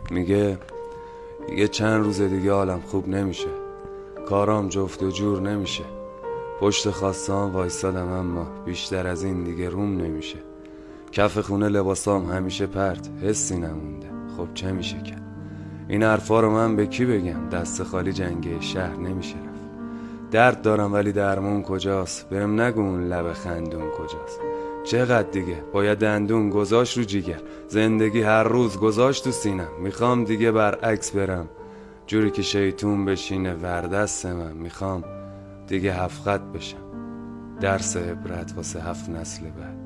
میگه چند روز دیگه حالم خوب نمیشه، کارام جفت و جور نمیشه، پشت خواستان وایسادم اما بیشتر از این دیگه روم نمیشه، کف خونه لباسام همیشه پرت، حسی نمونده، خب چه میشه کرد؟ این حرفا رو من به کی بگم؟ دست خالی جنگه شهر نمیشه رفت. درد دارم ولی درمون کجاست؟ بهم نگو اون لب خندون کجاست؟ چقدر دیگه باید دندون گذاشت رو جیگر، زندگی هر روز گذاشت تو سینم، میخوام دیگه برعکس برم، جوری که شیطون بشینه وردست من، میخوام دیگه 7 خط بشم، درس عبرت واسه 7 نسل بعد.